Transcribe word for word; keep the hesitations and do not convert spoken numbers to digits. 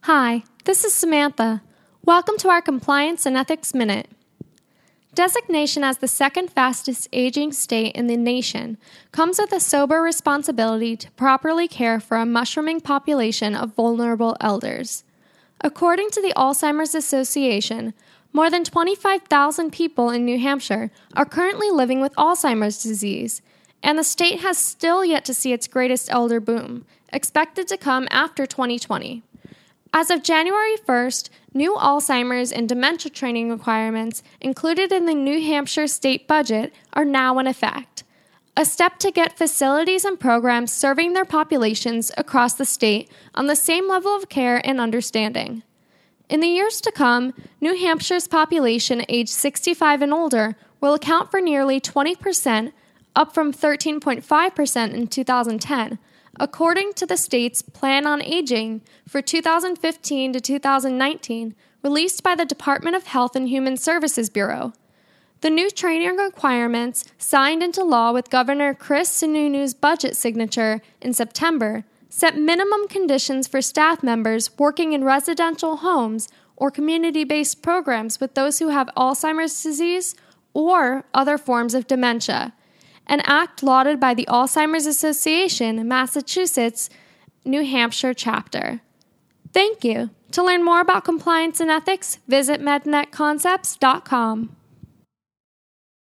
Hi, this is Samantha. Welcome to our Compliance and Ethics Minute. Designation as the second fastest aging state in the nation comes with a sober responsibility to properly care for a mushrooming population of vulnerable elders. According to the Alzheimer's Association, more than twenty-five thousand people in New Hampshire are currently living with Alzheimer's disease, and the state has still yet to see its greatest elder boom, expected to come after twenty twenty. As of January first, new Alzheimer's and dementia training requirements included in the New Hampshire state budget are now in effect, a step to get facilities and programs serving their populations across the state on the same level of care and understanding. In the years to come, New Hampshire's population aged sixty-five and older will account for nearly twenty percent, up from thirteen point five percent in two thousand ten, according to the state's Plan on Aging for two thousand fifteen to two thousand nineteen, released by the Department of Health and Human Services Bureau. The new training requirements, signed into law with Governor Chris Sununu's budget signature in September, set minimum conditions for staff members working in residential homes or community-based programs with those who have Alzheimer's disease or other forms of dementia, an act lauded by the Alzheimer's Association, Massachusetts, New Hampshire chapter. Thank you. To learn more about compliance and ethics, visit mednet concepts dot com.